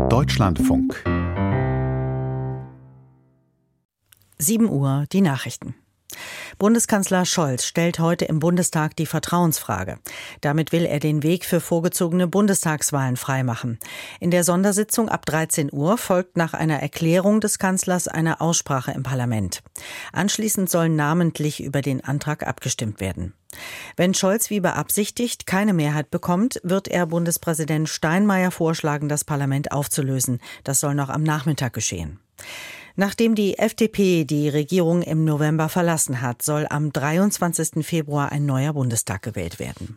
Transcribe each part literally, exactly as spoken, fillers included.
Deutschlandfunk. sieben Uhr, die Nachrichten. Bundeskanzler Scholz stellt heute im Bundestag die Vertrauensfrage. Damit will er den Weg für vorgezogene Bundestagswahlen freimachen. In der Sondersitzung ab dreizehn Uhr folgt nach einer Erklärung des Kanzlers eine Aussprache im Parlament. Anschließend soll namentlich über den Antrag abgestimmt werden. Wenn Scholz wie beabsichtigt keine Mehrheit bekommt, wird er Bundespräsident Steinmeier vorschlagen, das Parlament aufzulösen. Das soll noch am Nachmittag geschehen. Nachdem die F D P die Regierung im November verlassen hat, soll am dreiundzwanzigsten Februar ein neuer Bundestag gewählt werden.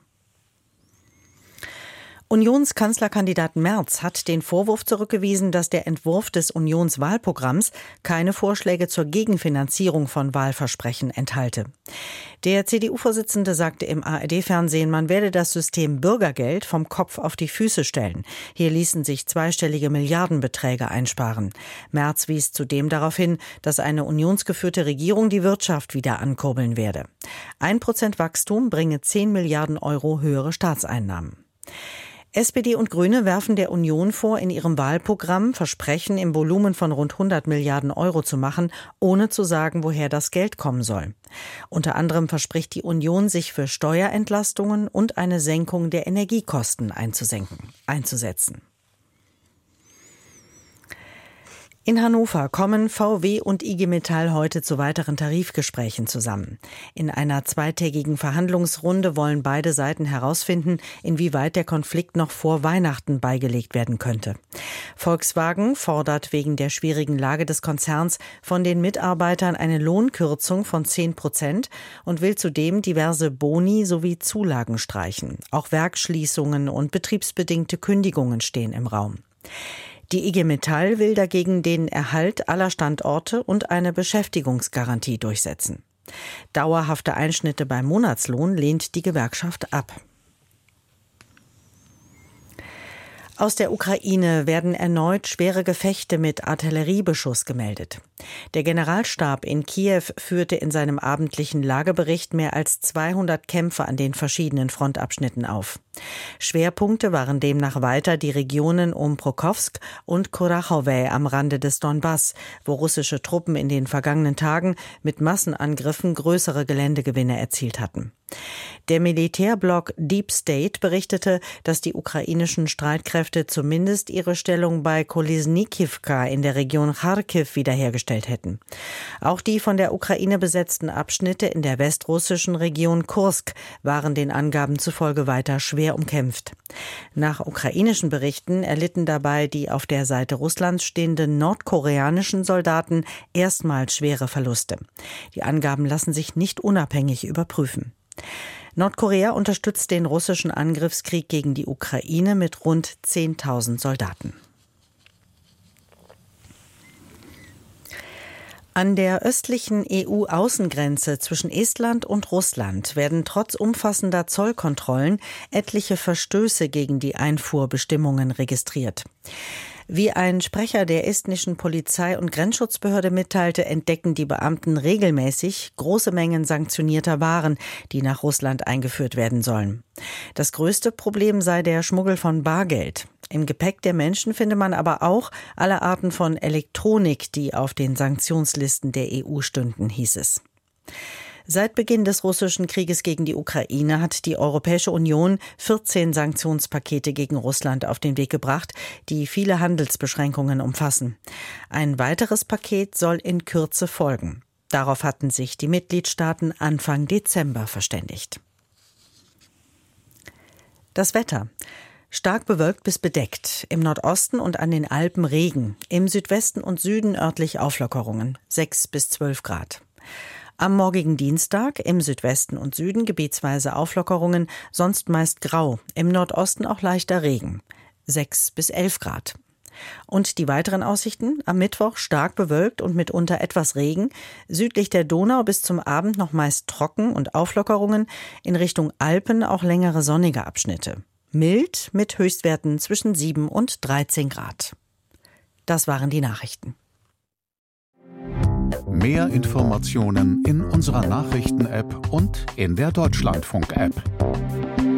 Unionskanzlerkandidat Merz hat den Vorwurf zurückgewiesen, dass der Entwurf des Unionswahlprogramms keine Vorschläge zur Gegenfinanzierung von Wahlversprechen enthalte. Der C D U-Vorsitzende sagte im A R D-Fernsehen, man werde das System Bürgergeld vom Kopf auf die Füße stellen. Hier ließen sich zweistellige Milliardenbeträge einsparen. Merz wies zudem darauf hin, dass eine unionsgeführte Regierung die Wirtschaft wieder ankurbeln werde. Ein Prozent Wachstum bringe zehn Milliarden Euro höhere Staatseinnahmen. S P D und Grüne werfen der Union vor, in ihrem Wahlprogramm Versprechen im Volumen von rund hundert Milliarden Euro zu machen, ohne zu sagen, woher das Geld kommen soll. Unter anderem verspricht die Union, sich für Steuerentlastungen und eine Senkung der Energiekosten einzusenken, einzusetzen. In Hannover kommen V W und I G Metall heute zu weiteren Tarifgesprächen zusammen. In einer zweitägigen Verhandlungsrunde wollen beide Seiten herausfinden, inwieweit der Konflikt noch vor Weihnachten beigelegt werden könnte. Volkswagen fordert wegen der schwierigen Lage des Konzerns von den Mitarbeitern eine Lohnkürzung von zehn Prozent und will zudem diverse Boni sowie Zulagen streichen. Auch Werksschließungen und betriebsbedingte Kündigungen stehen im Raum. Die I G Metall will dagegen den Erhalt aller Standorte und eine Beschäftigungsgarantie durchsetzen. Dauerhafte Einschnitte beim Monatslohn lehnt die Gewerkschaft ab. Aus der Ukraine werden erneut schwere Gefechte mit Artilleriebeschuss gemeldet. Der Generalstab in Kiew führte in seinem abendlichen Lagebericht mehr als zweihundert Kämpfe an den verschiedenen Frontabschnitten auf. Schwerpunkte waren demnach weiter die Regionen um Pokrovsk und Kurachowä am Rande des Donbass, wo russische Truppen in den vergangenen Tagen mit Massenangriffen größere Geländegewinne erzielt hatten. Der Militärblock Deep State berichtete, dass die ukrainischen Streitkräfte zumindest ihre Stellung bei Kolesnikivka in der Region Charkiw wiederhergestellt hätten. Auch die von der Ukraine besetzten Abschnitte in der westrussischen Region Kursk waren den Angaben zufolge weiter schwer umkämpft. Nach ukrainischen Berichten erlitten dabei die auf der Seite Russlands stehenden nordkoreanischen Soldaten erstmals schwere Verluste. Die Angaben lassen sich nicht unabhängig überprüfen. Nordkorea unterstützt den russischen Angriffskrieg gegen die Ukraine mit rund zehntausend Soldaten. An der östlichen E U-Außengrenze zwischen Estland und Russland werden trotz umfassender Zollkontrollen etliche Verstöße gegen die Einfuhrbestimmungen registriert. Wie ein Sprecher der estnischen Polizei- und Grenzschutzbehörde mitteilte, entdecken die Beamten regelmäßig große Mengen sanktionierter Waren, die nach Russland eingeführt werden sollen. Das größte Problem sei der Schmuggel von Bargeld. Im Gepäck der Menschen finde man aber auch alle Arten von Elektronik, die auf den Sanktionslisten der E U stünden, hieß es. Seit Beginn des russischen Krieges gegen die Ukraine hat die Europäische Union vierzehn Sanktionspakete gegen Russland auf den Weg gebracht, die viele Handelsbeschränkungen umfassen. Ein weiteres Paket soll in Kürze folgen. Darauf hatten sich die Mitgliedstaaten Anfang Dezember verständigt. Das Wetter. Stark bewölkt bis bedeckt. Im Nordosten und an den Alpen Regen. Im Südwesten und Süden örtlich Auflockerungen. sechs bis zwölf Grad. Am morgigen Dienstag im Südwesten und Süden gebietsweise Auflockerungen, sonst meist grau, im Nordosten auch leichter Regen, sechs bis elf Grad. Und die weiteren Aussichten: am Mittwoch stark bewölkt und mitunter etwas Regen, südlich der Donau bis zum Abend noch meist trocken und Auflockerungen, in Richtung Alpen auch längere sonnige Abschnitte. Mild mit Höchstwerten zwischen sieben und dreizehn Grad. Das waren die Nachrichten. Mehr Informationen in unserer Nachrichten-App und in der Deutschlandfunk-App.